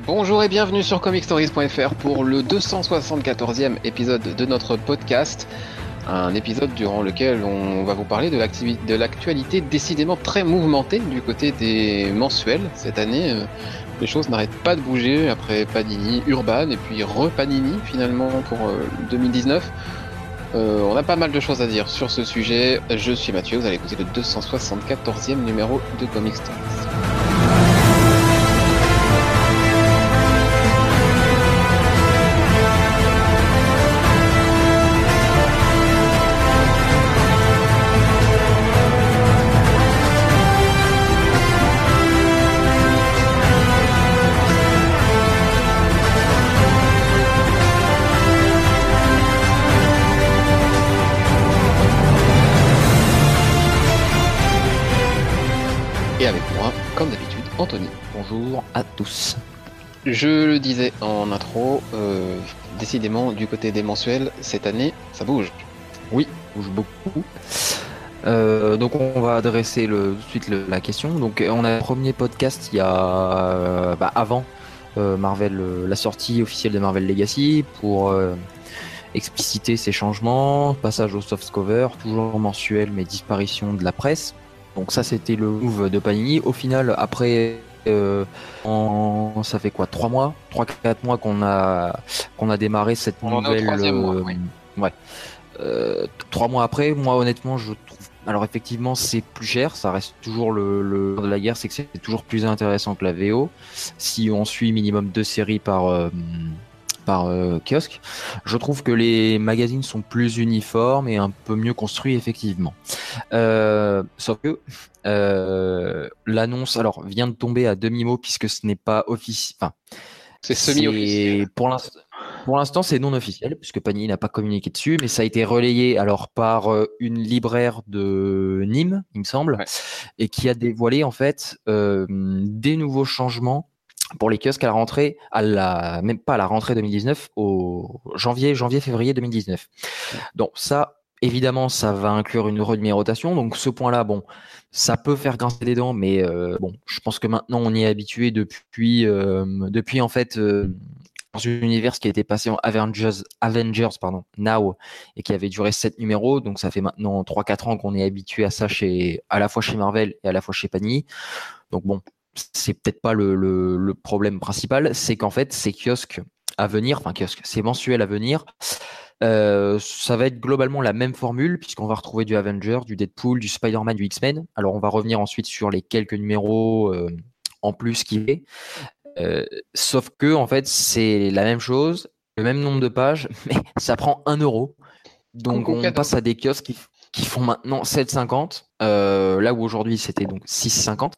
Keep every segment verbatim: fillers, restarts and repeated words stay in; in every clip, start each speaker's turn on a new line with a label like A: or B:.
A: Bonjour et bienvenue sur comic stories point f r pour le deux cent soixante-quatorzième épisode de notre podcast. Un épisode durant lequel on va vous parler de, de l'actualité décidément très mouvementée du côté des mensuels. Cette année, euh, les choses n'arrêtent pas de bouger après Panini Urban et puis re-Panini finalement pour euh, deux mille dix-neuf. Euh, on a pas mal de choses à dire sur ce sujet. Je suis Mathieu, vous allez écouter le deux cent soixante-quatorzième numéro de Comic Stories. Et avec moi, comme d'habitude, Anthony.
B: Bonjour à tous.
A: Je le disais en intro, euh, décidément du côté des mensuels, cette année, ça bouge.
B: Oui, bouge beaucoup. Euh, donc on va adresser le, tout de suite le, la question. Donc on a le premier podcast il y a euh, bah, avant euh, Marvel, euh, la sortie officielle de Marvel Legacy pour euh, expliciter ces changements, passage au soft cover, toujours mensuel mais disparition de la presse. Donc ça c'était le move de Panini. Au final après euh, en, ça fait quoi trois mois, trois quatre mois qu'on a qu'on a démarré cette
A: On
B: nouvelle.
A: En est au troisième mois,
B: euh,
A: oui.
B: Ouais. Euh, trois mois après, moi honnêtement je trouve. Alors effectivement c'est plus cher, ça reste toujours le, le de la guerre, c'est que c'est toujours plus intéressant que la V O. Si on suit minimum deux séries par euh, par euh, kiosque, je trouve que les magazines sont plus uniformes et un peu mieux construits effectivement. Euh, sauf que euh, l'annonce alors vient de tomber à demi-mot puisque ce n'est pas officiel. Enfin,
A: c'est semi-officiel.
B: Pour l'instant, pour l'instant, c'est non officiel puisque Panini n'a pas communiqué dessus, mais ça a été relayé alors par euh, une libraire de Nîmes, il me semble, ouais. Et qui a dévoilé en fait euh, des nouveaux changements pour les kiosques à la rentrée, à la même pas à la rentrée deux mille dix-neuf, au janvier, janvier-février deux mille dix-neuf. Donc ça. Évidemment, ça va inclure une renumérotation. Donc, ce point-là, bon, ça peut faire grincer des dents, mais euh, bon, je pense que maintenant, on y est habitué depuis, euh, depuis en fait, euh, dans un univers qui a été passé en Avengers, Avengers, pardon, Now, et qui avait duré sept numéros. Donc, ça fait maintenant trois quatre ans qu'on est habitué à ça chez, à la fois chez Marvel et à la fois chez Panini. Donc, bon, c'est peut-être pas le, le, le problème principal, c'est qu'en fait, ces kiosques à venir, enfin, kiosques, ces mensuels à venir, Euh, ça va être globalement la même formule puisqu'on va retrouver du Avengers, du Deadpool, du Spider-Man, du X-Men. Alors on va revenir ensuite sur les quelques numéros euh, en plus qu'il est. Euh, sauf que en fait c'est la même chose, le même nombre de pages, mais ça prend un euro. Donc Coucou, on cadeau. Passe à des kiosques qui, qui font maintenant sept cinquante, euh, là où aujourd'hui c'était donc six cinquante.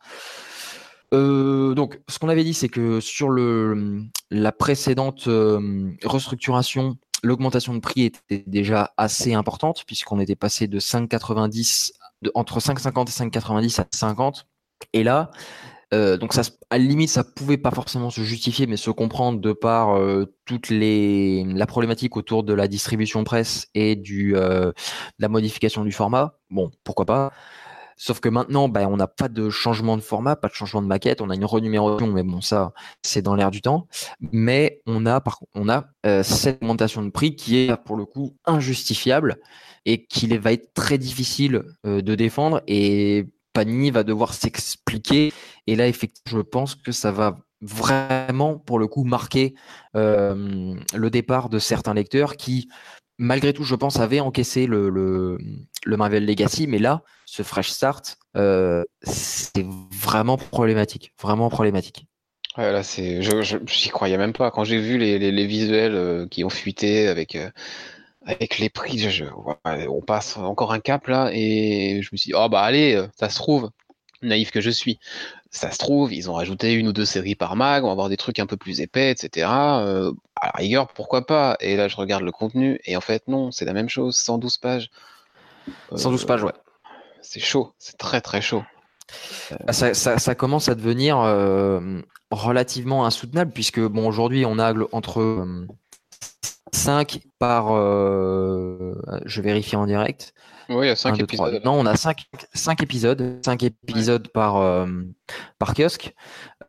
B: Euh, donc, ce qu'on avait dit, c'est que sur le la précédente euh, restructuration, l'augmentation de prix était déjà assez importante puisqu'on était passé de cinq quatre-vingt-dix, de, entre cinq cinquante et cinq quatre-vingt-dix à cinquante. Et là, euh, donc ça, à la limite, ça pouvait pas forcément se justifier, mais se comprendre de par euh, toutes les la problématique autour de la distribution presse et du euh, de la modification du format. Bon, pourquoi pas. Sauf que maintenant, bah, on n'a pas de changement de format, pas de changement de maquette, on a une renumération, mais bon, ça, c'est dans l'air du temps. Mais on a, par contre, on a euh, cette augmentation de prix qui est, pour le coup, injustifiable et qu'il va être très difficile euh, de défendre. Et Panini va devoir s'expliquer. Et là, effectivement, je pense que ça va vraiment, pour le coup, marquer euh, le départ de certains lecteurs qui, malgré tout, je pense, avaient encaissé le, le, le Marvel Legacy, mais là, ce fresh start, euh, c'est vraiment problématique, vraiment problématique.
A: Ouais, là, c'est, je, je, j'y croyais même pas quand j'ai vu les, les, les visuels euh, qui ont fuité avec euh, avec les prix. Je, je, ouais, on passe encore un cap là, et je me suis dit, oh bah allez, ça se trouve, naïf que je suis, ça se trouve, ils ont rajouté une ou deux séries par mag, on va avoir des trucs un peu plus épais, et cetera. Euh, à la rigueur, pourquoi pas? Et là, je regarde le contenu, et en fait, non, c'est la même chose, cent douze pages.
B: Euh, cent douze pages, ouais.
A: C'est chaud, c'est très très chaud.
B: Euh... Ça, ça, ça commence à devenir euh, relativement insoutenable, puisque bon, aujourd'hui, on a entre euh, cinq par. Euh, je vérifie en direct.
A: Oui, il y a cinq épisodes.
B: Non, on a cinq épisodes, cinq épisodes ouais. par, euh, par kiosque.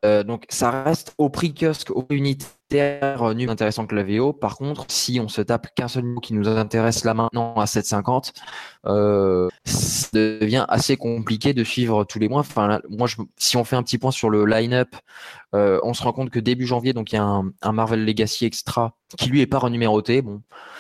B: Euh, donc ça reste au prix kiosque, au prix unitaire, euh, nul intéressant que la V O. Par contre, si on se tape qu'un seul numéro qui nous intéresse là maintenant à sept cinquante, euh, ça devient assez compliqué de suivre tous les mois. Enfin, là, moi, je, si on fait un petit point sur le line-up, euh, on se rend compte que début janvier, donc il y a un, un Marvel Legacy Extra qui lui est pas renuméroté. Bon,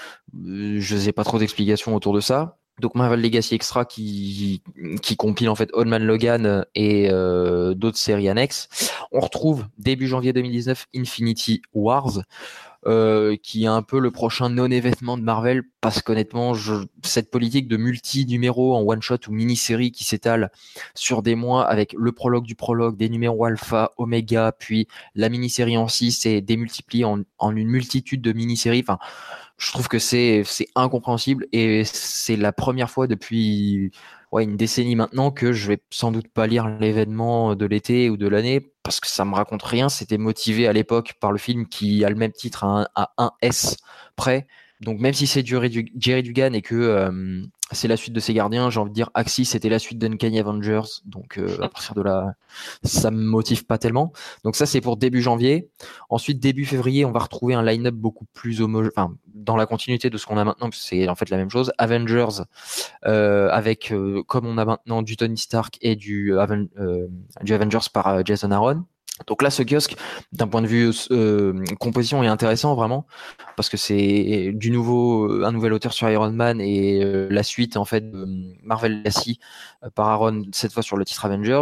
B: euh, je n'ai pas trop d'explications autour de ça. Donc Marvel Legacy Extra qui qui compile en fait Old Man Logan et euh, d'autres séries annexes. On retrouve début janvier deux mille dix-neuf Infinity Wars, euh, qui est un peu le prochain non-événement de Marvel, parce qu'honnêtement, je, cette politique de multi-numéros en one-shot ou mini-série qui s'étale sur des mois avec le prologue du prologue, des numéros alpha, oméga, puis la mini-série en six et démultipliée en, en une multitude de mini-séries, enfin, je trouve que c'est c'est incompréhensible et c'est la première fois depuis ouais, une décennie maintenant que je vais sans doute pas lire l'événement de l'été ou de l'année parce que ça me raconte rien. C'était motivé à l'époque par le film qui a le même titre à un, à un S près. Donc même si c'est Jerry, du, Jerry Dugan et que euh, c'est la suite de ses gardiens, j'ai envie de dire Axis c'était la suite d'Uncanny Avengers. Donc euh, à partir de là, ça me motive pas tellement. Donc ça c'est pour début janvier. Ensuite début février, on va retrouver un line-up beaucoup plus homogène, enfin dans la continuité de ce qu'on a maintenant, c'est en fait la même chose. Avengers euh, avec euh, comme on a maintenant du Tony Stark et du, Aven- euh, du Avengers par euh, Jason Aaron. Donc là, ce kiosque, d'un point de vue euh, composition, est intéressant vraiment parce que c'est du nouveau, un nouvel auteur sur Iron Man et euh, la suite en fait de Marvel Legacy euh, par Aaron cette fois sur le titre Avengers.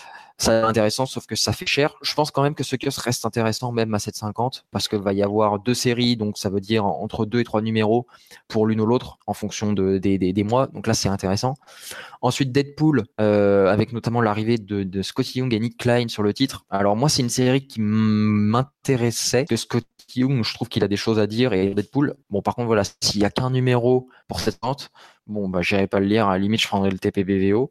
B: Ça intéressant, sauf que ça fait cher. Je pense quand même que ce kiosque reste intéressant même à sept cinquante parce qu'il va y avoir deux séries, donc ça veut dire entre deux et trois numéros pour l'une ou l'autre en fonction de, des, des, des mois. Donc là, c'est intéressant. Ensuite, Deadpool, euh, avec notamment l'arrivée de, de Scotty Young et Nick Klein sur le titre. Alors moi, c'est une série qui m'intéressait. Que Scotty Young, je trouve qu'il a des choses à dire et Deadpool. Bon, par contre, voilà, s'il y a qu'un numéro pour cette vente, bon, bah, j'irai pas le lire. À la limite, je prendrai le T P B V O.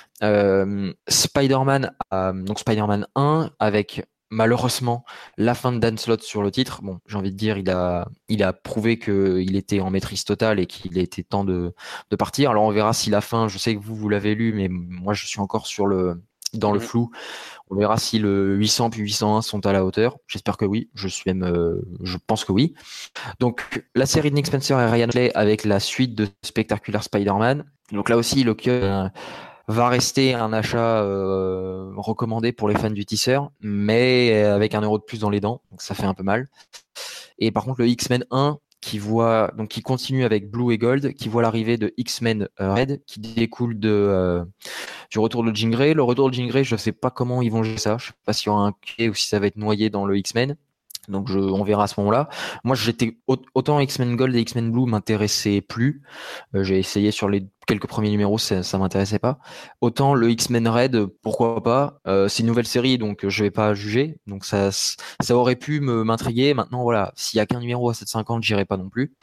B: Euh, Spider-Man, euh, donc Spider-Man un avec malheureusement la fin de Dan Slott sur le titre. Bon, j'ai envie de dire, il a, il a prouvé qu'il était en maîtrise totale et qu'il était temps de, de partir. Alors on verra si la fin, je sais que vous, vous l'avez lu, mais moi je suis encore sur le, dans le flou. On verra si le huit cents puis huit cent un sont à la hauteur. J'espère que oui. Je suis même, euh, je pense que oui. Donc la série de Nick Spencer et Ryan Clay avec la suite de Spectacular Spider-Man. Donc là aussi, le euh, va rester un achat euh, recommandé pour les fans du tisseur, mais avec un euro de plus dans les dents, donc ça fait un peu mal. Et par contre, le X-Men un, qui voit, donc qui continue avec Blue et Gold, qui voit l'arrivée de X-Men Red, qui découle de euh, du retour de Jean Grey. Le retour de Jean Grey, je sais pas comment ils vont gérer ça. Je sais pas s'il y aura un quai ou si ça va être noyé dans le X-Men. Donc je, on verra à ce moment-là. Moi, j'étais autant X-Men Gold et X-Men Blue m'intéressaient plus. Euh, j'ai essayé sur les quelques premiers numéros, ça, ça m'intéressait pas. Autant le X-Men Red, pourquoi pas. Euh, c'est une nouvelle série, donc je vais pas juger. Donc ça, ça aurait pu me m'intriguer. Maintenant, voilà, s'il y a qu'un numéro à sept cinquante, j'irai pas non plus.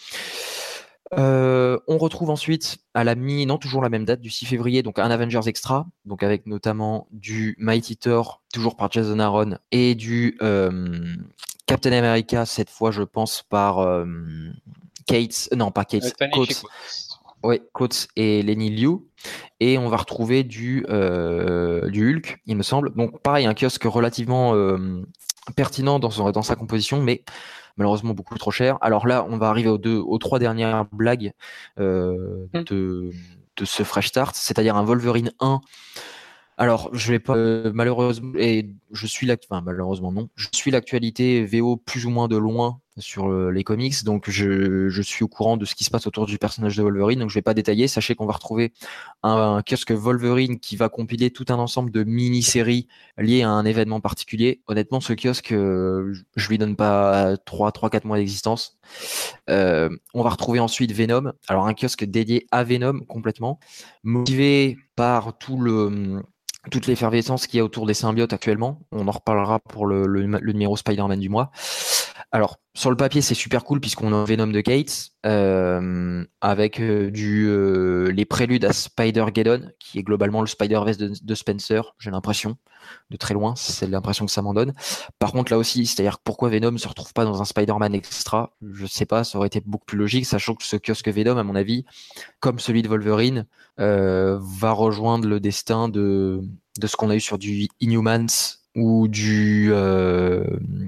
B: Euh, on retrouve ensuite à la mi, non toujours la même date, du six février, donc un Avengers Extra, donc avec notamment du Mighty Thor, toujours par Jason Aaron, et du euh, Captain America, cette fois je pense par euh, Cates, non pas Cates,
A: euh,
B: Coates, ouais, Coates et Lenny Liu, et on va retrouver du euh, du Hulk, il me semble. Donc pareil, un kiosque relativement euh, pertinent dans son, dans sa composition, mais malheureusement beaucoup trop cher. Alors là, on va arriver aux deux, aux trois dernières blagues euh, de, de ce Fresh Start, c'est-à-dire un Wolverine un. Alors, je vais pas euh, malheureusement et je suis là, enfin malheureusement non, je suis l'actualité V O plus ou moins de loin sur euh, les comics, donc je, je suis au courant de ce qui se passe autour du personnage de Wolverine, donc je vais pas détailler. Sachez qu'on va retrouver un, un kiosque Wolverine qui va compiler tout un ensemble de mini-séries liées à un événement particulier. Honnêtement, ce kiosque, euh, je lui donne pas trois, trois, quatre mois d'existence. Euh, on va retrouver ensuite Venom. Alors un kiosque dédié à Venom complètement, motivé par tout le toute l'effervescence qu'il y a autour des symbiotes actuellement. On en reparlera pour le, le, le numéro Spider-Man du mois. Alors, sur le papier, c'est super cool puisqu'on a un Venom de Cates euh, avec euh, du euh, les préludes à Spider-Geddon, qui est globalement le Spider-Verse de, de Spencer, j'ai l'impression, de très loin, c'est l'impression que ça m'en donne. Par contre, là aussi, c'est-à-dire pourquoi Venom se retrouve pas dans un Spider-Man extra, je sais pas, ça aurait été beaucoup plus logique, sachant que ce kiosque Venom, à mon avis, comme celui de Wolverine, euh, va rejoindre le destin de, de ce qu'on a eu sur du Inhumans ou du euh,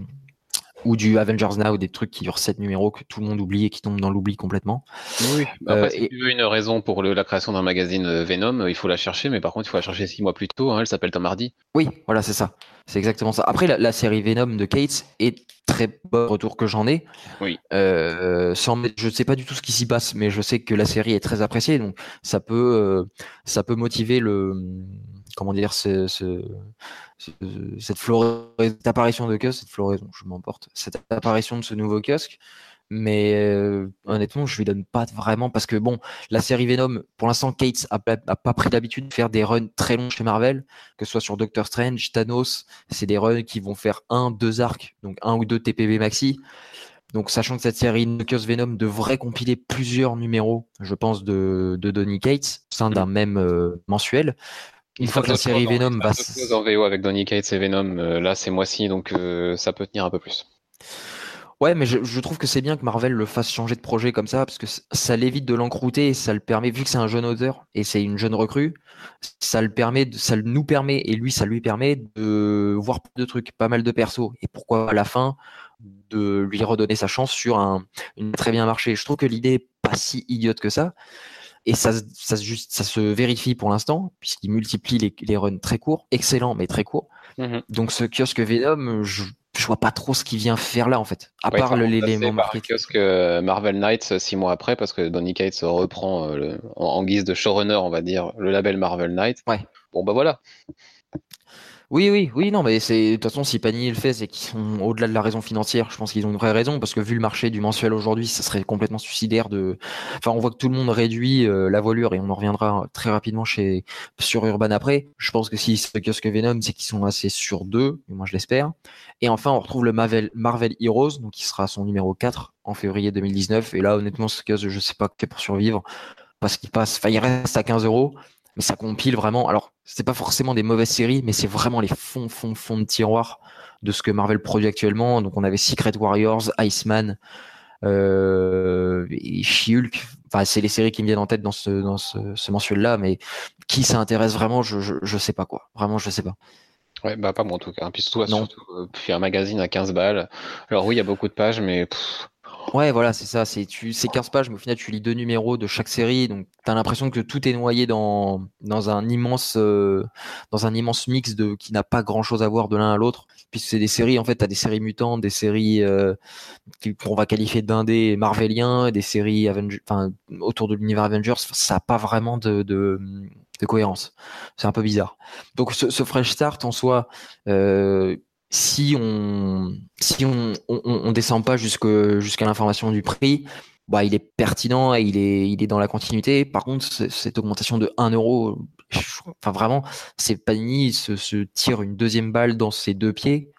B: ou du Avengers Now, des trucs qui durent sept numéros que tout le monde oublie et qui tombent dans l'oubli complètement.
A: Oui, après,
B: Euh,
A: si
B: et
A: tu veux une raison pour le- la création d'un magazine euh, Venom, euh, il faut la chercher, mais par contre, il faut la chercher six mois plus tôt. Hein, elle s'appelle Tom Hardy.
B: oui, voilà, c'est ça. C'est exactement ça. Après, la, la série Venom de Cates est très bon retour que j'en ai.
A: Oui.
B: Euh, sans, mettre- je ne sais pas du tout ce qui s'y passe, mais je sais que la série est très appréciée, donc ça peut, euh, ça peut motiver le, comment dire, ce, ce, ce- cette floraison, cette apparition de kiosque, cette floraison, je m'emporte, cette apparition de ce nouveau kiosque. Mais euh, honnêtement, je lui donne pas vraiment parce que bon, la série Venom, pour l'instant, Cates a, pas- a pas pris l'habitude de faire des runs très longs chez Marvel, que ce soit sur Doctor Strange, Thanos, c'est des runs qui vont faire un, deux arcs, donc un ou deux T P B maxi. Donc, sachant que cette série Nokios Venom devrait compiler plusieurs numéros, je pense, de, de Donny Cates au sein
A: Mm.
B: d'un même euh, mensuel.
A: Il
B: Une
A: se
B: fois
A: passe
B: que la
A: d'autres choses
B: série
A: en, il
B: Venom
A: se
B: va.
A: passe d'autres choses en V O avec Donny Cates et Venom euh, là ces mois-ci, donc euh, ça peut tenir un peu plus.
B: Ouais, mais je, je trouve que c'est bien que Marvel le fasse changer de projet comme ça, parce que c- ça l'évite de l'encrouter et ça le permet, vu que c'est un jeune auteur et c'est une jeune recrue, ça le permet, de- ça nous permet, et lui, ça lui permet de voir plus de trucs, pas mal de persos. Et pourquoi à la fin de lui redonner sa chance sur un, une très bien marché. Je trouve que l'idée est pas si idiote que ça. Et ça, se- ça, se juste, ça se vérifie pour l'instant, puisqu'il multiplie les, les runs très courts, excellents, mais très courts.
A: Mhm.
B: Donc ce kiosque Venom, je, je vois pas trop ce qu'il vient faire là, en fait. À
A: Ouais, il
B: part
A: sera
B: le-
A: remplacé
B: l'élément
A: par un
B: marketing.
A: kiosque euh, Marvel Knights euh, six mois après, parce que Donny Cates reprend euh, le- en, en guise de showrunner, on va dire, le label Marvel Knights.
B: Ouais.
A: Bon bah voilà.
B: Oui, oui, oui, non, mais c'est, de toute façon, si Panini le fait, c'est qu'ils sont au-delà de la raison financière. Je pense qu'ils ont une vraie raison, parce que vu le marché du mensuel aujourd'hui, ça serait complètement suicidaire de, enfin, on voit que tout le monde réduit euh, la voilure et on en reviendra très rapidement chez, sur Urban après. Je pense que si c'est le kiosque Venom, c'est qu'ils sont assez sur deux, et moi je l'espère. Et enfin, on retrouve le Marvel, Marvel Heroes, donc qui sera son numéro quatre en février deux mille dix-neuf. Et là, honnêtement, ce kiosque, je sais pas quel pour survivre. Parce qu'il passe, enfin, il reste à quinze euros, mais ça compile vraiment. Alors, c'est pas forcément des mauvaises séries, mais c'est vraiment les fonds, fonds, fonds de tiroir de ce que Marvel produit actuellement. Donc, on avait Secret Warriors, Iceman, euh, et She-Hulk. Enfin, c'est les séries qui me viennent en tête dans ce, dans ce, ce mensuel-là, mais qui ça intéresse vraiment, je, je, je sais pas quoi. Vraiment, je sais pas.
A: Ouais, bah pas moi en tout cas. Puis surtout,
B: Non.
A: surtout euh, puis un magazine à quinze balles. Alors oui, il y a beaucoup de pages, mais pff,
B: Ouais, voilà, c'est ça. C'est tu, c'est quinze pages, mais au final, tu lis deux numéros de chaque série, donc t'as l'impression que tout est noyé dans dans un immense euh, dans un immense mix de qui n'a pas grand-chose à voir de l'un à l'autre. Puisque c'est des séries, en fait, t'as des séries mutantes, des séries euh, qui- qu'on va qualifier d'indés marveliens, des séries Avengers, enfin autour de l'univers Avengers. Ça a pas vraiment de de, de cohérence. C'est un peu bizarre. Donc ce, ce fresh start en soi. Euh, si on si on on, on descend pas jusque jusqu'à l'information du prix, bah il est pertinent et il est il est dans la continuité. Par contre, c- cette augmentation de un euro, je- enfin vraiment, c'est Panini se, se tire une deuxième balle dans ses deux pieds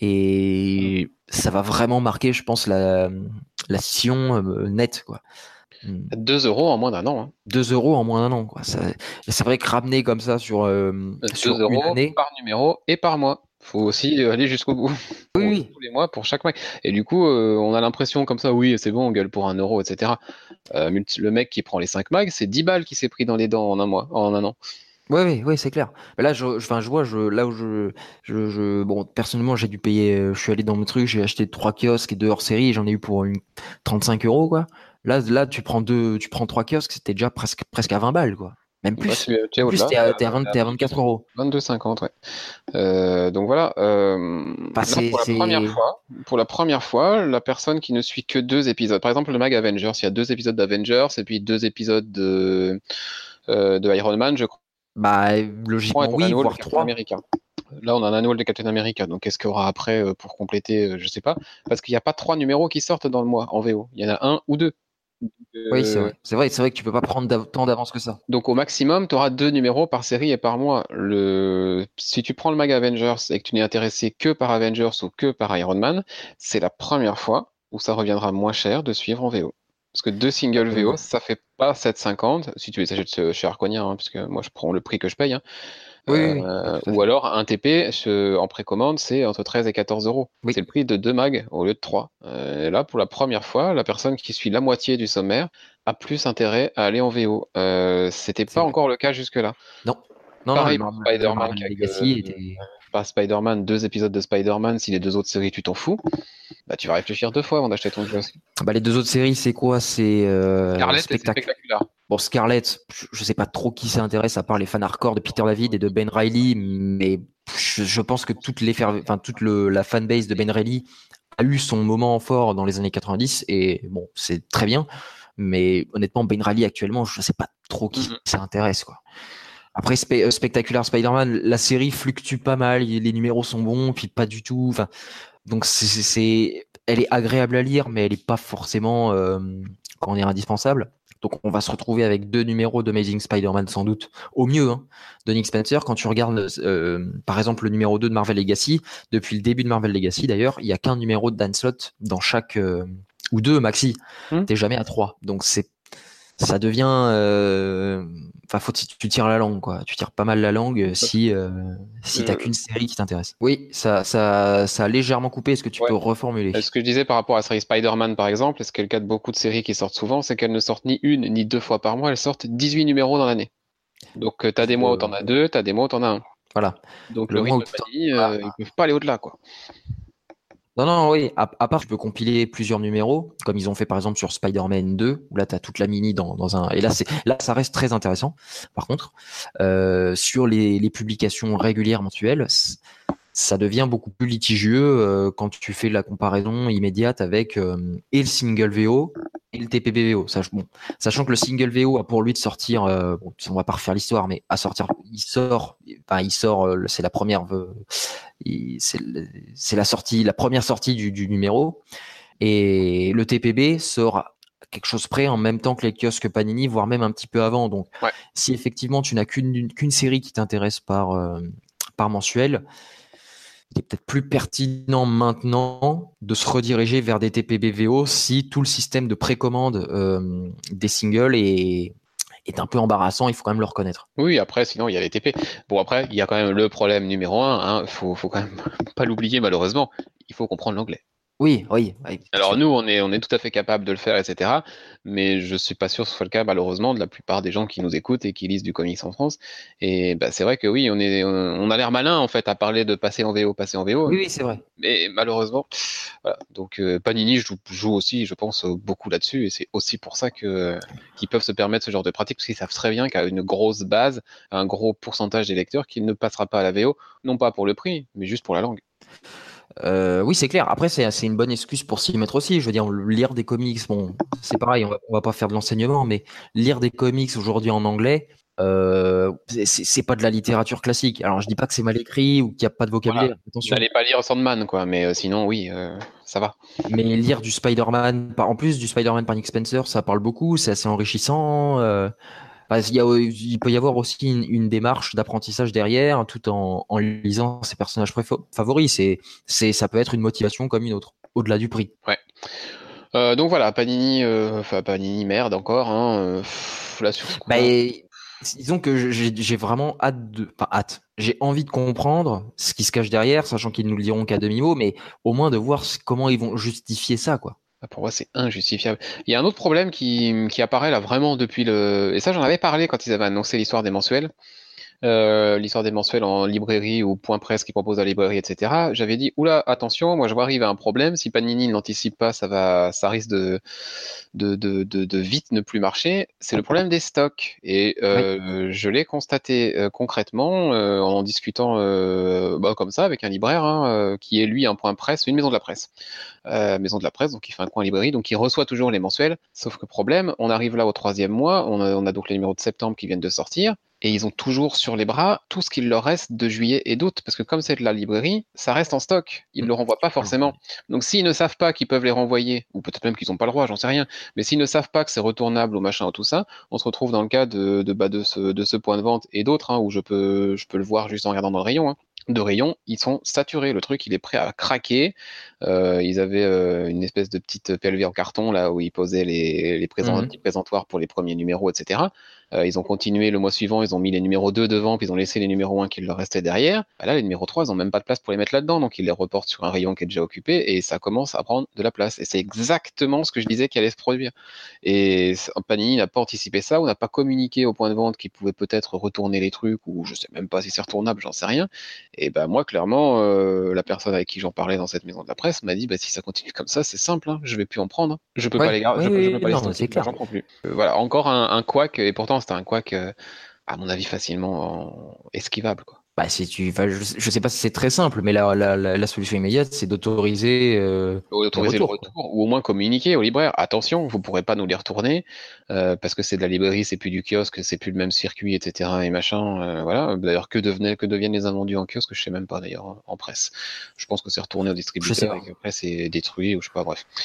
B: et ça va vraiment marquer, je pense, la la scission euh, nette quoi. Hmm.
A: deux euros en moins d'un an. Hein.
B: deux euros en moins d'un an quoi. Ça, et c'est vrai que ramener comme ça sur euh,
A: deux
B: sur une
A: euros
B: année.
A: par numéro et par mois. Faut aussi euh, aller jusqu'au bout.
B: Oui,
A: Pour
B: oui.
A: tous les mois, pour chaque mois. Et du coup, euh, on a l'impression comme ça, oui, c'est bon, on gueule pour un euro, et cetera. Euh, multi- le mec qui prend les cinq mags, c'est dix balles qui s'est pris dans les dents en un mois, en un an.
B: Ouais, ouais, ouais, c'est clair. Mais là, je, je- enfin, je vois, je, là où je, je, je- bon, personnellement, j'ai dû payer, euh, je suis allé dans mon truc, j'ai acheté trois kiosques et deux hors-série, et j'en ai eu pour une trente-cinq euros, quoi. Là, là, tu prends deux, tu prends trois kiosques, c'était déjà presque, presque à vingt balles, quoi. Même
A: Bah,
B: plus.
A: tu, es tu es
B: En plus,
A: au-delà,
B: t'es
A: t'es
B: à,
A: à,
B: t'es à vingt,
A: t'es à
B: t'es à vingt-quatre euros.
A: vingt-deux cinquante, ouais. Euh, donc voilà, euh,
B: Enfin,
A: là
B: c'est,
A: pour la première
B: c'est,
A: fois, pour la première fois, la personne qui ne suit que deux épisodes, par exemple le mag Avengers, il y a deux épisodes d'Avengers et puis deux épisodes de, euh, de Iron Man, je crois,
B: bah,
A: et
B: logiquement,
A: ton
B: oui,
A: annual de
B: voire
A: Captain
B: trois.
A: America. Là, on a un annual de Captain America, donc qu'est-ce qu'il y aura après euh, pour compléter, euh, je sais pas, parce qu'il n'y a pas trois numéros qui sortent dans le mois en V O, il y en a un ou deux.
B: Oui, c'est
A: Euh,
B: vrai. C'est vrai, c'est vrai que tu peux pas prendre d'av- tant d'avance que ça.
A: Donc au maximum, tu auras deux numéros par série et par mois. Le... Si tu prends le mag Avengers et que tu n'es intéressé que par Avengers ou que par Iron Man, c'est la première fois où ça reviendra moins cher de suivre en V O. Parce que deux singles
B: Euh,
A: V O, ça fait pas sept cinquante si tu les achètes chez Harconia, hein, parce que moi je prends le prix que je paye. Hein.
B: oui, oui, oui, oui,
A: Euh,
B: tout à
A: ou
B: fait.
A: alors un T P ce- en précommande, c'est entre treize et quatorze euros.
B: Oui.
A: C'est le prix de deux mags au lieu de trois. Euh, et là, pour la première fois, la personne qui suit la moitié du sommaire a plus intérêt à aller en V O. Euh, c'était
B: C'est
A: pas
B: vrai.
A: encore le cas jusque-là.
B: Non. Non, non, le,
A: Pareil pour
B: Mar- le
A: Spider-Man
B: Marvel
A: qui a
B: Legacy
A: que,
B: était.
A: pas Spider-Man, deux épisodes de Spider-Man, si les deux autres séries tu t'en fous, bah tu vas réfléchir deux fois avant d'acheter ton jeu aussi.
B: Bah, les deux autres séries, c'est quoi? C'est euh,
A: Scarlet et c'est
B: spectacle.
A: spectaculaire.
B: Bon, Scarlett, je- je sais pas trop qui s'intéresse à part les fans hardcore de Peter David et de Ben Reilly, mais je, je pense que toute, les, enfin, toute le, la fanbase de Ben Reilly a eu son moment fort dans les années quatre-vingt-dix et bon, c'est très bien, mais honnêtement, Ben Reilly actuellement, je sais pas trop qui
A: Mhm.
B: s'intéresse, quoi. Après, Spe- euh, Spectacular Spider-Man, la série fluctue pas mal, y- les numéros sont bons, puis pas du tout. Enfin, donc c'est, c'est, c'est- elle est agréable à lire, mais elle est pas forcément, euh, comment dire, indispensable. Donc on va se retrouver avec deux numéros d'Amazing Spider-Man sans doute, au mieux, hein, de Nick Spencer. Quand tu regardes, euh, par exemple, le numéro deux de Marvel Legacy, depuis le début de Marvel Legacy d'ailleurs, il y a qu'un numéro de Dan Slott dans chaque, euh, ou deux maxi.
A: Mhm.
B: T'es jamais à trois. Donc c'est ça devient, euh, enfin, faut que tu tires la langue, quoi. Tu tires pas mal la langue si euh, si t'as
A: Euh,
B: qu'une série qui t'intéresse. Oui, ça, ça, ça a légèrement coupé. Est-ce que tu
A: ouais.
B: peux reformuler?
A: Euh, Ce que je disais par rapport à la série Spider-Man, par exemple, et ce qui est le cas de beaucoup de séries qui sortent souvent, c'est qu'elles ne sortent ni une ni deux fois par mois, elles sortent dix-huit numéros dans l'année. Donc, tu as des mois où
B: Le,
A: t'en as deux, tu as des mois où t'en as un.
B: voilà,
A: Donc,
B: le
A: le
B: mois
A: rythme
B: où
A: de
B: tu t'en-
A: Panini,
B: voilà.
A: euh, ils peuvent pas aller au-delà, quoi.
B: Non, non, oui. À, à part, tu peux compiler plusieurs numéros, comme ils ont fait par exemple sur Spider-Man deux, où là, tu as toute la mini dans, dans un. Et là, c'est là, ça reste très intéressant. Par contre, euh, sur les, les publications régulières mensuelles, c- ça devient beaucoup plus litigieux euh, quand tu fais la comparaison immédiate avec euh, et le single V O et le T P B V O. Sach- bon, sachant que le single V O a pour lui de sortir, euh, bon, on va pas refaire l'histoire, mais à sortir, il sort, enfin, il sort, euh, c'est la première. euh, il- c'est le- c'est la sortie, la première sortie du, du numéro. Et le T P B sort à quelque chose près en même temps que les kiosques Panini, voire même un petit peu avant. Donc,
A: Ouais.
B: si effectivement tu n'as qu'une qu'une série qui t'intéresse par, euh, par mensuel, il est peut-être plus pertinent maintenant de se rediriger vers des T P B V O si tout le système de précommande euh, des singles est, est un peu embarrassant, il faut quand même le reconnaître.
A: Oui, après, sinon, il y a les T P. Bon, après, il y a quand même le problème numéro un, hein, faut, faut quand même pas l'oublier, malheureusement. Il faut comprendre l'anglais.
B: Oui, oui, oui, bien
A: Alors
B: sûr.
A: nous, on est, on est tout à fait capable de le faire, et cetera. Mais je suis pas sûr que ce soit le cas, malheureusement, de la plupart des gens qui nous écoutent et qui lisent du comics en France. Et bah, c'est vrai que oui, on est, on, on a l'air malin, en fait, à parler de passer en V O, passer en V O.
B: Oui, oui, c'est vrai.
A: Mais malheureusement, voilà. Donc euh, Panini joue, joue aussi, je pense, euh, beaucoup là-dessus. Et c'est aussi pour ça que qu'ils peuvent se permettre ce genre de pratique, parce qu'ils savent très bien qu'à une grosse base, un gros pourcentage des lecteurs qui ne passera pas à la V O, non pas pour le prix, mais juste pour la langue.
B: Euh, oui, c'est clair. Après, c'est c'est une bonne excuse pour s'y mettre aussi. Je veux dire, lire des comics, bon, c'est pareil, on va, on va pas faire de l'enseignement, mais lire des comics aujourd'hui en anglais, euh, c'est c'est pas de la littérature classique. Alors, je dis pas que c'est mal écrit ou qu'il n'y a pas de
A: Voilà.
B: vocabulaire, attention.
A: N'allez pas lire Sandman, quoi. Mais euh, sinon, oui, euh, ça va.
B: Mais lire du Spider-Man, par- en plus du Spider-Man par Nick Spencer, ça parle beaucoup, c'est assez enrichissant. euh, bah, il, y a- il peut y avoir aussi une, une démarche d'apprentissage derrière, tout en, en lisant ses personnages préfo- favoris. C'est, c'est, ça peut être une motivation comme une autre, au-delà du prix.
A: Ouais. Euh, donc voilà, Panini, euh, enfin Panini, merde encore. Hein, euh, pff, là sur ce
B: Bah,
A: coup-là.
B: et- disons que j'ai j'ai vraiment hâte de, enfin hâte. J'ai envie de comprendre ce qui se cache derrière, sachant qu'ils nous le diront qu'à demi-mot, mais au moins de voir ce- comment ils vont justifier ça, quoi.
A: Ah, pour moi, c'est injustifiable. Il y a un autre problème qui, qui apparaît là vraiment depuis le. Et ça, j'en avais parlé quand ils avaient annoncé l'histoire des mensuels. Euh, l'histoire des mensuels en librairie ou point presse qui propose la librairie, et cetera. J'avais dit, oula, attention, moi je vois arriver un problème. Si Panini ne l'anticipe pas, ça va, ça risque de, de, de, de, de vite ne plus marcher. C'est le problème des stocks. Et
B: Oui.
A: euh, je l'ai constaté euh, concrètement euh, en en discutant euh, bah, comme ça avec un libraire hein, euh, qui est lui un point presse, une maison de la presse. Euh, maison de la presse, donc il fait un coin librairie, donc il reçoit toujours les mensuels. Sauf que problème, on arrive là au troisième mois, on a, on a donc les numéros de septembre qui viennent de sortir, et ils ont toujours sur les bras tout ce qu'il leur reste de juillet et d'août, parce que comme c'est de la librairie, ça reste en stock, ils ne le renvoient pas forcément. Donc s'ils ne savent pas qu'ils peuvent les renvoyer, ou peut-être même qu'ils n'ont pas le droit, j'en sais rien, mais s'ils ne savent pas que c'est retournable ou machin ou tout ça, on se retrouve dans le cas de, de, bah, de, ce, de ce point de vente et d'autres, hein, où je peux, je peux le voir juste en regardant dans le rayon, hein. De rayons, ils sont saturés. Le truc, il est prêt à craquer. Euh, ils avaient euh, une espèce de petite P L V en carton là où ils posaient les, les, présent,
B: Mhm.
A: petits présentoirs pour les premiers numéros, et cetera. euh, ils ont continué le mois suivant, ils ont mis les numéros deux devant, puis ils ont laissé les numéros un qui leur restaient derrière. Bah là, les numéros trois, ils ont même pas de place pour les mettre là-dedans, donc ils les reportent sur un rayon qui est déjà occupé et ça commence à prendre de la place. Et c'est exactement ce que je disais qui allait se produire. Et Panini n'a pas anticipé ça, ou n'a pas communiqué au point de vente qu'il pouvait peut-être retourner les trucs, ou je sais même pas si c'est retournable, j'en sais rien. Et ben moi, clairement, euh, la personne avec qui j'en parlais dans cette maison de la presse m'a dit, bah si ça continue comme ça, c'est simple, hein, je vais plus en prendre, hein. Je peux
B: Ouais,
A: pas les garder,
B: oui,
A: je, peux- je peux
B: oui,
A: pas les
B: non,
A: stocker,
B: c'est
A: bah,
B: clair.
A: j'en prends plus. Euh, voilà, encore un, un couac, et pourtant c'était un couac, euh, à mon avis, facilement en- esquivable, quoi.
B: Bah, si tu, enfin, je, je sais pas si c'est très simple, mais la, la, la, la solution immédiate, c'est d'autoriser euh, les
A: Autoriser le
B: retours, quoi.
A: retour, ou au moins communiquer au libraire. Attention, vous pourrez pas nous les retourner, euh, parce que c'est de la librairie, c'est plus du kiosque, c'est plus le même circuit, et cetera. Et machin, euh, voilà. D'ailleurs, que devenaient, que deviennent les invendus en kiosque, je sais même pas d'ailleurs en, en presse. Je pense que c'est retourné au
B: Je sais
A: distributeur
B: pas.
A: et qu'après c'est détruit, ou je sais pas, bref.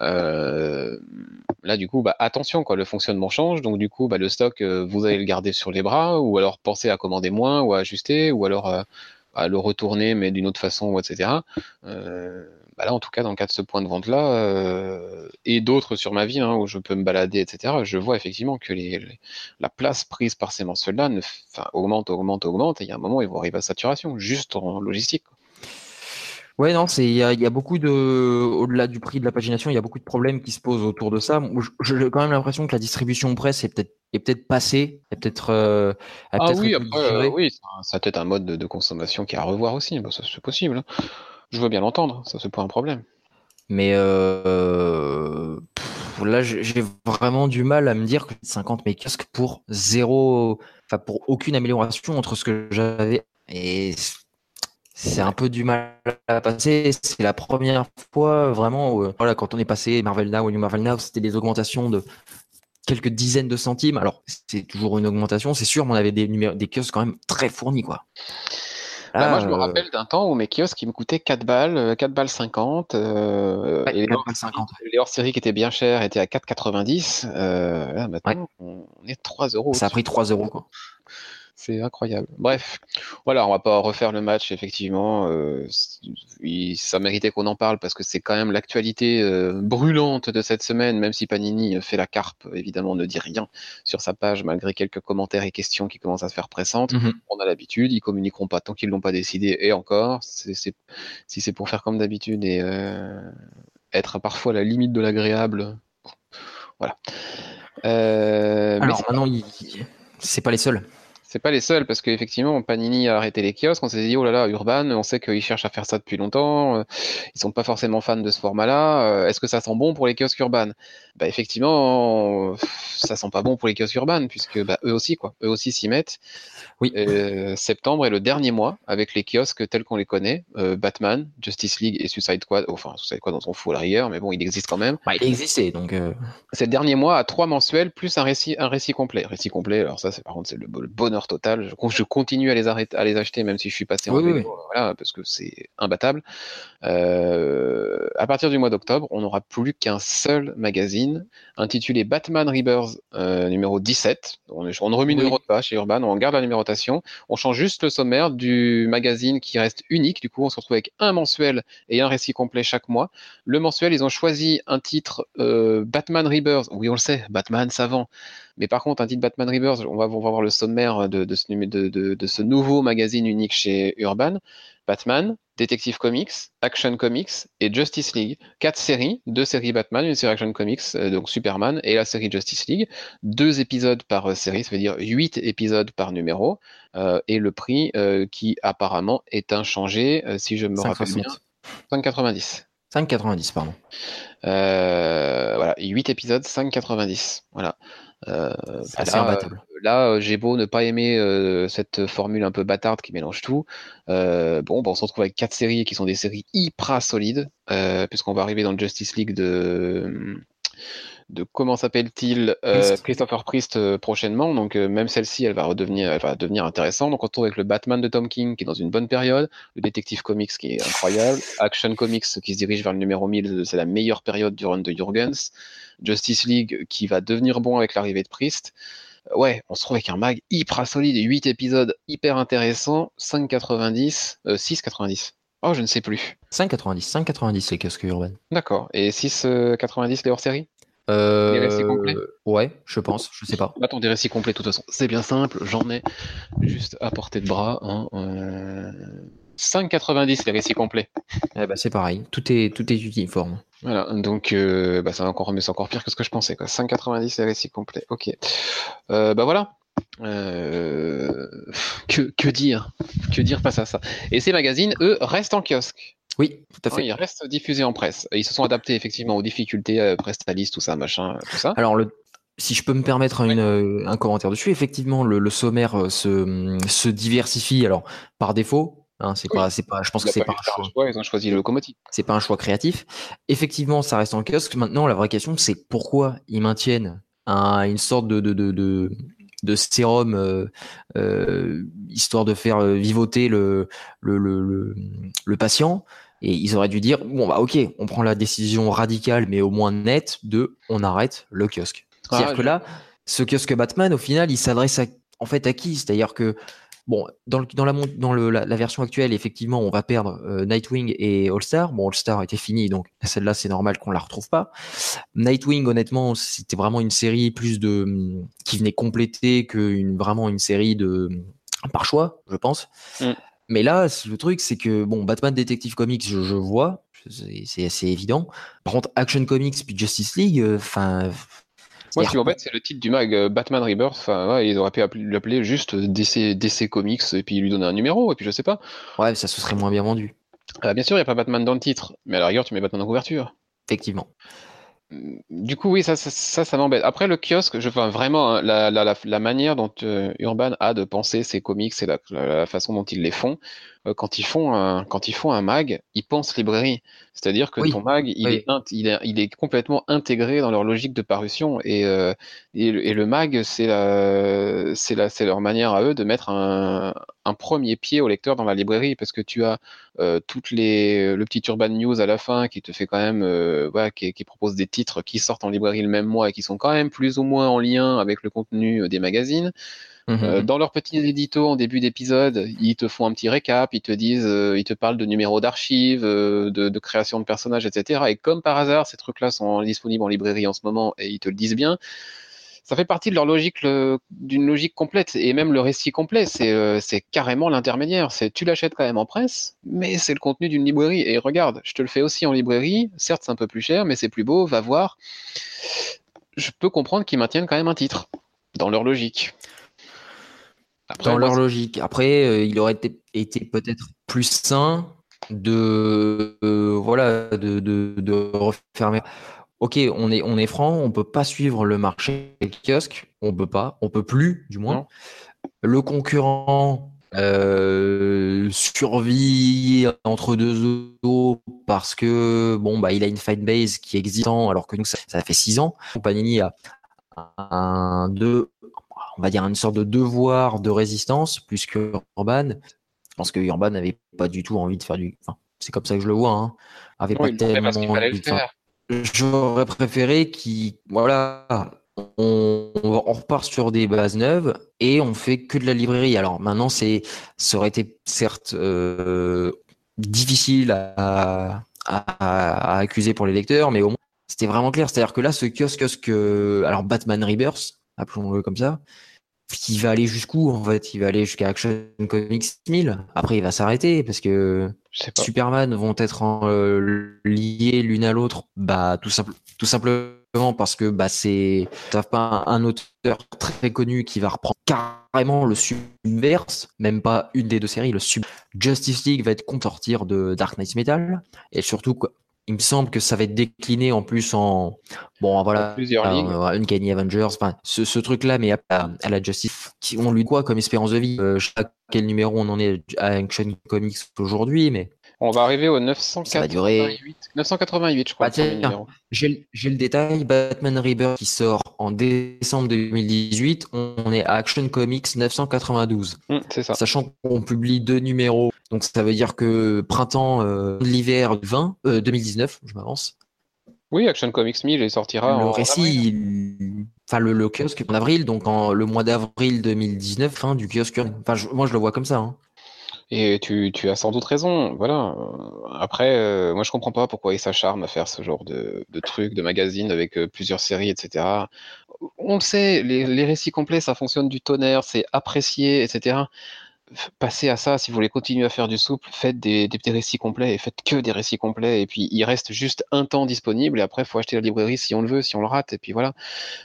A: Euh, Là, du coup, bah, attention, quoi, le fonctionnement change, donc du coup, bah, le stock, euh, vous allez le garder sur les bras, ou alors penser à commander moins, ou à ajuster, ou alors euh, à le retourner, mais d'une autre façon, et cetera. Euh, Bah là, en tout cas, dans le cas de ce point de vente-là, euh, et d'autres sur ma ville, hein, où je peux me balader, et cetera, je vois effectivement que les, les- la place prise par ces mensuels-là ne, enfin, augmente, augmente, augmente, et il y a un moment, ils vont arriver à saturation, juste en logistique, quoi.
B: Ouais, non, c'est, il y a, il y a beaucoup de, au-delà du prix de la pagination, il y a beaucoup de problèmes qui se posent autour de ça. Moi, je- J'ai quand même l'impression que la distribution presse est peut-être, est peut-être passée, est peut-être, euh, a
A: Ah
B: peut-être
A: oui,
B: été
A: après, euh,
B: digérée.
A: oui, ça, ça a peut-être un mode de, de consommation qui est à revoir aussi, bah, ça c'est possible, hein. Je veux bien l'entendre, ça c'est pas un problème.
B: Mais euh, pff, là, j'ai j'ai vraiment du mal à me dire que cinquante mes kiosques pour zéro, enfin pour aucune amélioration entre ce que j'avais. Et c'est un
A: Ouais.
B: peu du mal à passer. C'est la première fois vraiment où, euh, voilà, quand on est passé Marvel Now ou New Marvel Now, c'était des augmentations de quelques dizaines de centimes. Alors, c'est toujours une augmentation, c'est sûr, mais on avait des, numé- des kiosques quand même très fournis, quoi.
A: Bah moi
B: Là,
A: je me
B: euh,
A: rappelle d'un temps où mes kiosques ils me coûtaient quatre balles, euh, quatre balles cinquante, euh,
B: ouais,
A: et les
B: quatre balles
A: hors-séries
B: cinquante.
A: les hors-séries qui étaient bien chers étaient à quatre quatre-vingt-dix. Euh, là
B: Ouais,
A: maintenant on est trois euros
B: ça a
A: au-dessus.
B: pris trois euros, quoi.
A: C'est incroyable. Bref, voilà, on va pas refaire le match, effectivement. Euh, c- il- ça méritait qu'on en parle parce que c'est quand même l'actualité euh, brûlante de cette semaine, même si Panini fait la carpe, évidemment, ne dit rien sur sa page, malgré quelques commentaires et questions qui commencent à se faire pressantes.
B: Mhm.
A: On a l'habitude, ils communiqueront pas tant qu'ils l'ont pas décidé, et encore, c'est, c'est- si c'est pour faire comme d'habitude et euh, être parfois à la limite de l'agréable, voilà. Euh, mais
B: Alors maintenant, il- c'est pas les seuls.
A: c'est pas les seuls, parce qu'effectivement, Panini a arrêté les kiosques. On s'est dit, oh là là, Urban, on sait qu'ils cherchent à faire ça depuis longtemps. euh, Ils sont pas forcément fans de ce format-là. euh, Est-ce que ça sent bon pour les kiosques Urban? Bah, effectivement, euh, ça sent pas bon pour les kiosques Urban, puisque bah, eux aussi, quoi. Eux aussi s'y mettent.
B: Oui.
A: Euh, septembre est le dernier mois avec les kiosques tels qu'on les connaît. Euh, Batman, Justice League et Suicide Squad. Enfin, Suicide Squad, on s'en fout à la rigueur, mais bon, il existe quand même.
B: Bah, il existait, donc. euh,
A: C'est le dernier mois à trois mensuels plus un récit, un récit complet. Récit complet, alors ça, c'est par contre, c'est le, le bonheur total. Je, je continue à les arrêter, à les acheter, même si je suis passé en
B: Oui, oui,
A: V O,
B: oui.
A: euh, voilà, parce que c'est imbattable. Euh, à partir du mois d'octobre, on n'aura plus qu'un seul magazine intitulé Batman Rebirth euh, numéro dix-sept. On, on ne remet numéro
B: Oui.
A: de pas chez Urban, on garde la numérotation. On change juste le sommaire du magazine qui reste unique. Du coup, on se retrouve avec un mensuel et un récit complet chaque mois. Le mensuel, ils ont choisi un titre euh, Batman Rebirth. Oui, on le sait, Batman, ça vend. Mais par contre, un titre Batman Rebirth, on va, on va voir le sommaire de, de, ce, de, de, de ce nouveau magazine unique chez Urban. Batman, Detective Comics, Action Comics et Justice League. Quatre séries, deux séries Batman, une série Action Comics, euh, donc Superman, et la série Justice League. Deux épisodes par euh, série, ça veut dire huit épisodes par numéro. Euh, et le prix euh, qui apparemment est inchangé, euh, si je me rappelle bien,
B: cinq soixante.
A: cinq quatre-vingt-dix.
B: cinq quatre-vingt-dix, pardon.
A: Euh, voilà, huit épisodes, cinq quatre-vingt-dix. Voilà. Euh, bah
B: C'est
A: là, euh,
B: imbattable.
A: là euh, j'ai beau ne pas aimer euh, cette formule un peu bâtarde qui mélange tout. Euh, bon, bah, on se retrouve avec quatre séries qui sont des séries hyper solides, euh, puisqu'on va arriver dans le Justice League de, de comment s'appelle-t-il, euh,
B: Priest.
A: Christopher Priest euh, prochainement. Donc euh, même celle-ci, elle va redevenir, elle va devenir intéressante. Donc on se retrouve avec le Batman de Tom King qui est dans une bonne période, le Detective Comics qui est incroyable, Action Comics qui se dirige vers le numéro mille, c'est la meilleure période du run de Jurgens, Justice League qui va devenir bon avec l'arrivée de Priest. Ouais, on se trouve avec un mag hyper solide, huit épisodes hyper intéressants, cinq quatre-vingt-dix, euh, six quatre-vingt-dix. Oh, je ne sais plus.
B: cinq quatre-vingt-dix. cinq quatre-vingt-dix, les kiosques urbains.
A: D'accord. Et six quatre-vingt-dix les hors-série? Des récits complets?
B: Euh... Ouais, je pense, je sais pas.
A: Attends, des récits complets, de toute façon. C'est bien simple, j'en ai juste à portée de bras. Hein, euh... cinq quatre-vingt-dix les récits complets.
B: Eh ben, c'est pareil, tout est, tout est uniforme.
A: Voilà, donc euh, bah, c'est encore, mais c'est encore pire que ce que je pensais, quoi. cinq quatre-vingt-dix les récits complets. Ok. Euh, bah voilà. Euh... Que, que dire? Que dire face à ça? Et ces magazines, eux, restent en kiosque.
B: Oui, tout à
A: Hein,
B: fait.
A: ils restent diffusés en presse. Ils se sont adaptés effectivement aux difficultés, euh, Prestalis, tout ça, machin, tout ça.
B: Alors, le, si je peux me permettre une,
A: Ouais.
B: euh, un commentaire dessus, effectivement, le, le sommaire euh, se, se diversifie. Alors, par défaut, hein, c'est
A: Oui.
B: pas, c'est pas, je pense
A: Il
B: que
A: n'a
B: c'est
A: pas
B: pas
A: eu
B: un
A: de faire un
B: choix.
A: choix, ils ont choisi le locomotive.
B: C'est pas un choix créatif. Effectivement, ça reste en kiosque. Maintenant, la vraie question, c'est pourquoi ils maintiennent un, une sorte de, de, de, de, de sérum euh, euh, histoire de faire euh, vivoter le, le, le, le, le patient. Et ils auraient dû dire, bon, bah, ok, on prend la décision radicale, mais au moins nette, de on arrête le kiosque. C'est-à-dire
A: Ah,
B: que
A: je...
B: là, ce kiosque Batman, au final, il s'adresse à, en fait, à qui? C'est-à-dire que bon, dans, le, dans, la, dans le, la, la version actuelle, effectivement, on va perdre euh, Nightwing et All-Star. Bon, All-Star était fini, donc celle-là, c'est normal qu'on la retrouve pas. Nightwing, honnêtement, c'était vraiment une série plus de qui venait compléter que une, vraiment une série de par choix, je pense.
A: Mm.
B: Mais là, le truc, c'est que bon, Batman Detective Comics, je, je vois, c'est assez évident. Par contre, Action Comics puis Justice League, enfin. Euh,
A: Moi, ce qui m'embête, c'est le titre du mag, euh, Batman Rebirth. Enfin, ouais, ils auraient pu appeler- l'appeler juste D C, D C Comics et puis lui donner un numéro, et puis je sais pas.
B: Ouais, ça se serait moins bien vendu,
A: Euh, bien sûr, il n'y a pas Batman dans le titre, mais à la rigueur, tu mets Batman en couverture.
B: effectivement.
A: Du coup, oui, ça, ça, ça, ça m'embête. Après, le kiosque, je vois vraiment hein, la, la, la, la manière dont euh, Urban a de penser ses comics et la, la, la façon dont ils les font. Euh, quand ils font un, quand ils font un mag, ils pensent librairie. C'est-à-dire que ton
B: Oui,
A: mag, il est,
B: oui.
A: int- il est, il est complètement intégré dans leur logique de parution. Et, euh, et, le et le mag, c'est la, c'est la, c'est leur manière à eux de mettre un, un premier pied au lecteur dans la librairie, parce que tu as euh, toutes les, le petit Urban News à la fin qui te fait quand même, euh, ouais, qui, qui propose des titres qui sortent en librairie le même mois et qui sont quand même plus ou moins en lien avec le contenu des magazines. Euh,
B: Mmh.
A: dans leurs petits éditos en début d'épisode, ils te font un petit récap, ils te disent, euh, ils te parlent de numéros d'archives, euh, de, de création de personnages, et cetera. Et comme par hasard, ces trucs-là sont disponibles en librairie en ce moment et ils te le disent bien. Ça fait partie de leur logique, le- d'une logique complète. Et même le récit complet, c'est euh, c'est carrément l'intermédiaire. C'est tu l'achètes quand même en presse, mais c'est le contenu d'une librairie. Et regarde, je te le fais aussi en librairie. Certes, c'est un peu plus cher, mais c'est plus beau. Va voir. Je peux comprendre qu'ils maintiennent quand même un titre dans leur logique. Après,
B: Dans
A: moi,
B: leur
A: c'est-
B: logique. Après, euh, il aurait été, été peut-être plus sain de, euh, voilà, de, de, de refermer. Ok, on est, on est franc, on peut pas suivre le marché des kiosques, on peut pas, on peut plus, du moins.
A: non.
B: Le concurrent euh, survit entre deux eaux parce que bon bah il a une fanbase qui est existante, alors que nous ça, ça fait six ans. Panini a un deux on va dire une sorte de devoir de résistance plus que Urban. Je pense que Urban n'avait pas du tout envie de faire du. Enfin, c'est comme ça que je le vois. Hein. Avait
A: Non,
B: pas
A: ils l'ont fait parce qu'il
B: tellement
A: fallait le
B: envie de faire.
A: faire.
B: J'aurais préféré qu'il, voilà, on, on repart sur des bases neuves et on fait que de la librairie. Alors maintenant, c'est, ça aurait été certes euh, difficile à, à, à accuser pour les lecteurs, mais au moins c'était vraiment clair. C'est-à-dire que là, ce kiosque, kiosque, euh, alors Batman Rebirth, appelons-le comme ça, il va aller jusqu'où en fait? Il va aller jusqu'à Action Comics mille. Après, il va s'arrêter parce que
A: Je sais pas.
B: Superman vont être en, euh, liés l'une à l'autre. Bah, tout simple, tout simplement parce que bah c'est, t'as pas un auteur très connu qui va reprendre carrément le subverse, même pas une des deux séries, le sub. Justice League va être contortir de Dark Knight Metal et surtout quoi. Il me semble que ça va être décliné en plus en bon
A: En
B: voilà
A: plusieurs ligues.
B: euh, Uncanny Avengers, enfin ce, ce truc là, mais à, à la Justice, qui, on lui quoi comme espérance de vie. Euh, je sais pas quel numéro on en est à Action Comics aujourd'hui, mais
A: On va arriver au
B: ça va durer.
A: neuf cent quatre-vingt-huit. neuf cent quatre-vingt-huit, je crois,
B: Bah
A: le premier
B: tiens,
A: numéro.
B: j'ai le j'ai le détail. Batman Rebirth qui sort en décembre deux mille dix-huit. On est à Action Comics neuf cent quatre-vingt-douze.
A: Hum, c'est ça.
B: Sachant qu'on publie deux numéros, donc ça veut dire que printemps, euh, l'hiver vingt, euh, deux mille dix-neuf, je m'avance.
A: Oui, Action Comics mille, il sortira
B: Le
A: en avril.
B: récit, il- enfin le, le kiosque en avril, donc en, le mois d'avril deux mille dix-neuf, fin du kiosque. Enfin, je- moi je le vois comme ça. Hein.
A: Et tu, tu as sans doute raison. Voilà. Après, euh, moi, je comprends pas pourquoi ils s'acharnent à faire ce genre de, de trucs, de magazines avec euh, plusieurs séries, et cetera. On le sait, les, les récits complets, ça fonctionne du tonnerre, c'est apprécié, et cetera. Passez à ça, si vous voulez continuer à faire du souple, faites des, des, des récits complets et faites que des récits complets. Et puis, il reste juste un temps disponible et après, il faut acheter la librairie si on le veut, si on le rate. Et puis voilà.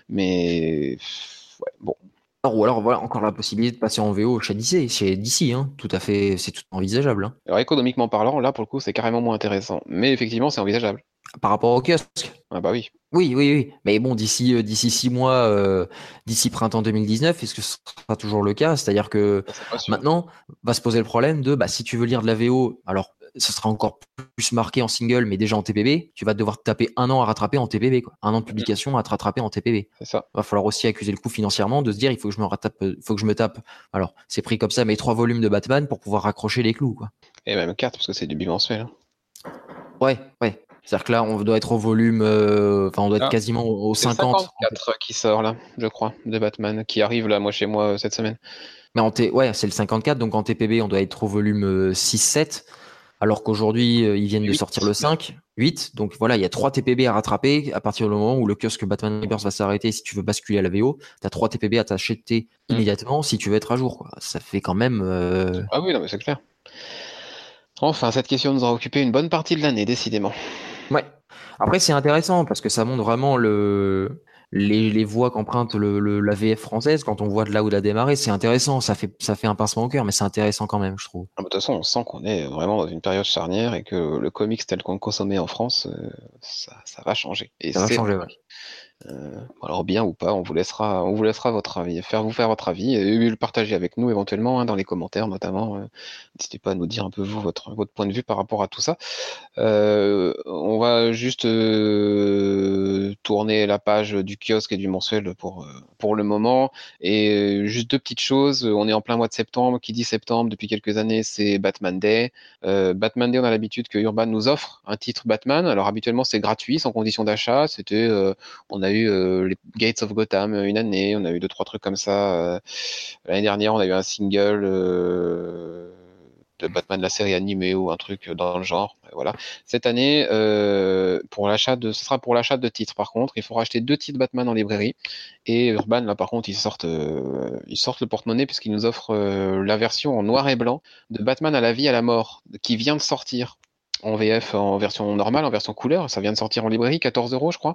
A: Mais, ouais, bon.
B: Alors, ou alors, voilà, encore la possibilité de passer en V O chez D C, chez D C, hein. Tout à fait, c'est tout envisageable, hein.
A: Alors, économiquement parlant, là, pour le coup, c'est carrément moins intéressant. Mais effectivement, c'est envisageable.
B: Par rapport au kiosque.
A: Ah bah oui.
B: Oui, oui, oui. Mais bon, d'ici euh, d'ici six mois, euh, d'ici printemps deux mille dix-neuf, est-ce que ce sera toujours le cas? C'est-à-dire que
A: Ça, c'est pas sûr.
B: maintenant, va se poser le problème de, bah, si tu veux lire de la V O, alors ce sera encore plus marqué en single, mais déjà en T P B, tu vas devoir te taper un an à rattraper en T P B, quoi. Un an de publication à te rattraper en T P B.
A: C'est ça.
B: Va falloir aussi accuser le coup financièrement de se dire, il faut que je me rattrape, euh, faut que je me tape. Alors, c'est pris comme ça, mes trois volumes de Batman pour pouvoir raccrocher les clous, quoi.
A: Et même quatre, parce que c'est du bimensuel. Hein.
B: Ouais, ouais. C'est-à-dire que là, on doit être au volume, euh, enfin, on doit être
A: Ah,
B: quasiment au, au
A: c'est le
B: cinquante.
A: cinquante-quatre qui sort là, je crois, de Batman, qui arrive là, moi, chez moi, euh, cette semaine.
B: Mais en T, ouais, c'est le cinquante-quatre, donc en T P B, on doit être au volume euh, six sept, alors qu'aujourd'hui, euh, ils viennent de
A: huit.
B: sortir le cinq, huit. Donc voilà, il y a trois T P B à rattraper à partir du moment où le kiosque Batman Rebirth va s'arrêter. Si tu veux basculer à la V O, t'as trois T P B à t'acheter
A: Mm.
B: immédiatement si tu veux être à jour, quoi. Ça fait quand même. Euh...
A: Ah oui, non, mais c'est clair. Enfin, cette question nous aura occupé une bonne partie de l'année, décidément.
B: Ouais. Après, c'est intéressant parce que ça montre vraiment le les, les voies qu'emprunte le, le- la V F française quand on voit de là où elle a démarré. C'est intéressant. Ça fait ça fait un pincement au cœur, mais c'est intéressant quand même, je trouve.
A: Ah, bah, de toute façon, on sent qu'on est vraiment dans une période charnière et que le comics tel qu'on le consommait en France, euh, ça, ça va changer. Et
B: Ça va
A: c'est
B: changer, ouais.
A: Euh, alors bien ou pas, on vous laissera, on vous laissera votre avis, faire vous faire votre avis et le partager avec nous éventuellement hein, dans les commentaires notamment. euh, N'hésitez pas à nous dire un peu vous votre votre point de vue par rapport à tout ça. Euh, on va juste euh, tourner la page du kiosque et du mensuel pour euh, pour le moment et euh, juste deux petites choses. On est en plein mois de septembre. Qui dit septembre depuis quelques années, c'est Batman Day. Euh, Batman Day, on a l'habitude que Urban nous offre un titre Batman. Alors habituellement c'est gratuit, sans condition d'achat. C'était euh, on a eu euh, les Gates of Gotham euh, une année, on a eu deux trois trucs comme ça. Euh, l'année dernière, on a eu un single euh, de Batman la série animée ou un truc dans le genre. Et voilà. Cette année, euh, pour l'achat de, ce sera pour l'achat de titres. Par contre, il faudra acheter deux titres Batman en librairie. Et Urban, là, par contre, ils sortent, euh, ils sortent le porte-monnaie puisqu'ils nous offrent euh, la version en noir et blanc de Batman à la vie à la mort, qui vient de sortir en V F, en version normale, en version couleur. Ça vient de sortir en librairie, quatorze euros, je crois.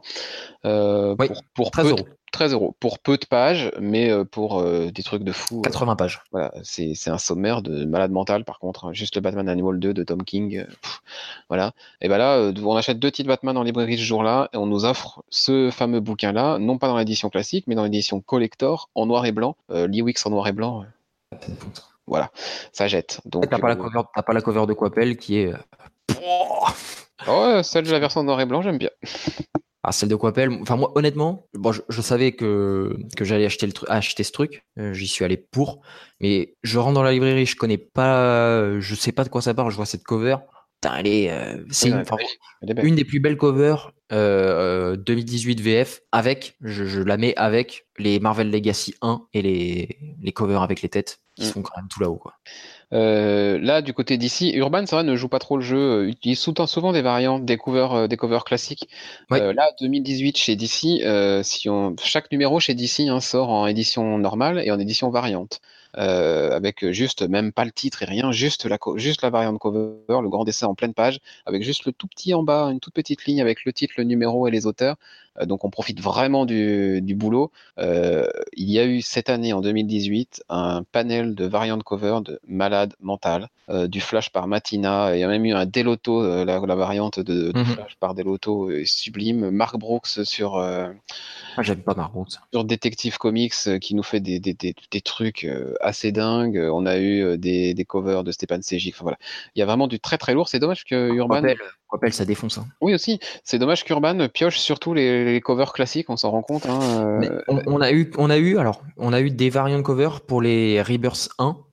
A: Euh,
B: Oui,
A: pour, pour
B: treize
A: peu de,
B: euros.
A: treize euros. Pour peu de pages, mais euh, pour euh, des trucs de fou. euh,
B: quatre-vingts pages.
A: voilà, c'est, c'est un sommaire de malade mental, par contre. Hein. Juste le Batman Animal deux de Tom King. euh, pff, voilà. Et ben là, euh, on achète deux titres Batman en librairie ce jour-là, et on nous offre ce fameux bouquin-là, non pas dans l'édition classique, mais dans l'édition collector, en noir et blanc. Euh, Lee Wicks en noir et blanc. euh, voilà, ça jette.
B: Ouais,
A: Donc,
B: T'as pas la
A: euh,
B: cover, t'as pas la cover de Coppel qui est. euh, Pouah.
A: oh, ouais, celle de la version noir et blanc, j'aime bien.
B: Ah, celle de Coppel. Enfin, moi, honnêtement, bon, je, je savais que, que j'allais acheter, le tru- acheter ce truc. Euh, j'y suis allé pour. Mais je rentre dans la librairie, je connais pas, je sais pas de quoi ça parle. Je vois cette cover. Putain, elle est, euh, c'est
A: Oui, non,
B: une,
A: elle est
B: enfin,
A: magnifique. Elle est belle.
B: une des plus belles covers euh, euh, deux mille dix-huit V F avec, je, je la mets avec les Marvel Legacy un et les, les covers avec les têtes qui
A: Mm.
B: sont quand même tout là-haut, quoi.
A: Euh, là, du côté d'ici, Urban, c'est vrai, ne joue pas trop le jeu, euh, utilise souvent, souvent des variantes, des covers, euh, des covers classiques.
B: Oui,
A: Euh, là, deux mille dix-huit chez D C, euh, si on, chaque numéro chez D C hein, sort en édition normale et en édition variante, euh, avec juste même pas le titre et rien, juste la, co- juste la variante cover, le grand dessin en pleine page, avec juste le tout petit en bas, une toute petite ligne avec le titre, le numéro et les auteurs. Euh, donc on profite vraiment du, du boulot. Euh, il y a eu cette année, en deux mille dix-huit, un panel de variantes cover de malade mental, euh, du Flash par Matina. Il y a même eu un Delotto, euh, la, la variante de, de
B: mhm.
A: Flash par Delotto, euh, sublime. Mark Brooks sur, euh,
B: Ah, j'aime pas Margot.
A: sur Detective Comics euh, qui nous fait des, des, des, des trucs euh, assez dingues. On a eu euh, des, des covers de Stepan Sejic. Enfin, voilà. Il y a vraiment du très très lourd. C'est dommage que Urban.
B: Coppel, Coppel, ça défonce, hein.
A: Oui aussi, c'est dommage qu'Urban pioche surtout les, les covers classiques, on s'en rend compte. Hein,
B: Mais
A: euh,
B: on, on a eu, on a eu, alors, on a eu des variantes cover pour les Rebirth un,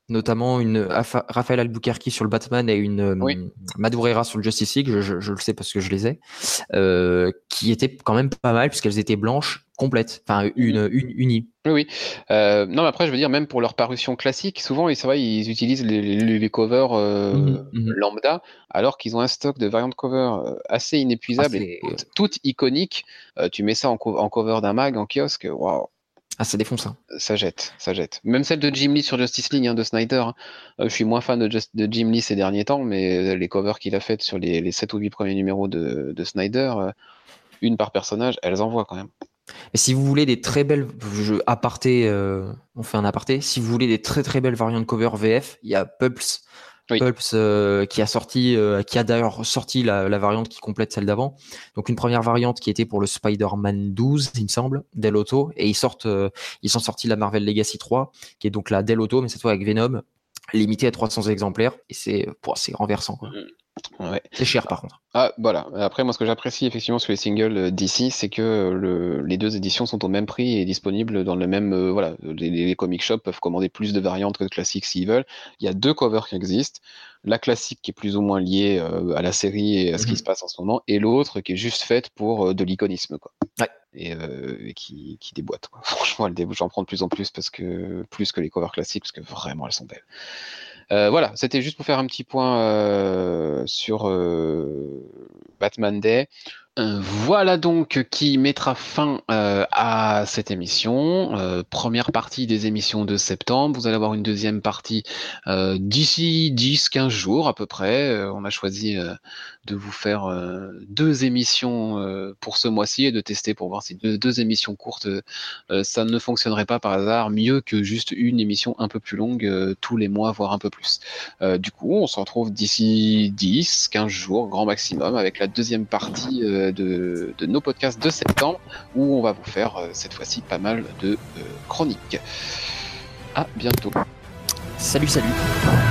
B: notamment une Afa- Raphaël Albuquerque sur le Batman et une
A: Oui.
B: euh, Madureira sur le Justice League, je, je, je le sais parce que je les ai, euh, qui étaient quand même pas mal puisqu'elles étaient blanches complètes, enfin une, une unie.
A: Oui, oui. Euh, non, mais après, je veux dire, même pour leur parution classique, souvent, c'est vrai, ils utilisent les, les, les covers euh,
B: Mhm, mhm.
A: lambda, alors qu'ils ont un stock de variantes cover euh, assez inépuisable
B: Ah,
A: et
B: c'est
A: toutes, toutes iconiques. Euh, tu mets ça en, co- en cover d'un mag, en kiosque, waouh,
B: ah, ça défonce. Hein.
A: ça jette, ça jette. Même celle de Jim Lee sur Justice League, hein, de Snyder. Hein. Euh, je suis moins fan de, Just- de Jim Lee ces derniers temps, mais les covers qu'il a faites sur les, les sept ou huit premiers numéros de, de Snyder, euh, une par personnage, elles envoient quand même.
B: Et si vous voulez des très belles, je, aparté, euh, on fait un aparté. Si vous voulez des très très belles variantes cover V F, il y a Pulps,
A: Oui.
B: Pulps euh, qui a sorti, euh, qui a d'ailleurs sorti la, la variante qui complète celle d'avant. Donc une première variante qui était pour le Spider-Man douze, il me semble, Del Auto, et ils sortent, euh, ils sont sortis la Marvel Legacy trois, qui est donc la Del Auto, mais cette fois avec Venom, limitée à trois cents exemplaires, et c'est, pour c'est renversant quoi.
A: Ouais.
B: C'est cher par contre.
A: Ah, voilà. Après, moi, ce que j'apprécie effectivement sur les singles euh, D C, c'est que euh, le, les deux éditions sont au même prix et disponibles dans le même. Euh, voilà, les, les comic shops peuvent commander plus de variantes que de classiques s'ils veulent. Il y a deux covers qui existent. La classique qui est plus ou moins liée euh, à la série et à ce qui se
B: Mhm.
A: passe en ce moment, et l'autre qui est juste faite pour euh, de l'iconisme, quoi.
B: Ouais.
A: Et, euh, et qui, qui déboîte, quoi. Franchement, elle déboîte. J'en prends de plus en plus parce que plus que les covers classiques parce que vraiment elles sont belles. Euh, voilà, c'était juste pour faire un petit point euh, sur euh, Batman Day. Euh, voilà donc qui mettra fin euh, à cette émission. Euh, première partie des émissions de septembre. Vous allez avoir une deuxième partie euh, d'ici dix quinze jours à peu près. Euh, on a choisi euh, de vous faire euh, deux émissions euh, pour ce mois-ci et de tester pour voir si deux, deux émissions courtes, euh, ça ne fonctionnerait pas par hasard mieux que juste une émission un peu plus longue euh, tous les mois, voire un peu plus. Euh, du coup, on se retrouve d'ici dix quinze jours, grand maximum, avec la deuxième partie euh, de, de nos podcasts de septembre, où on va vous faire euh, cette fois-ci pas mal de euh, chroniques. À bientôt.
B: Salut, salut.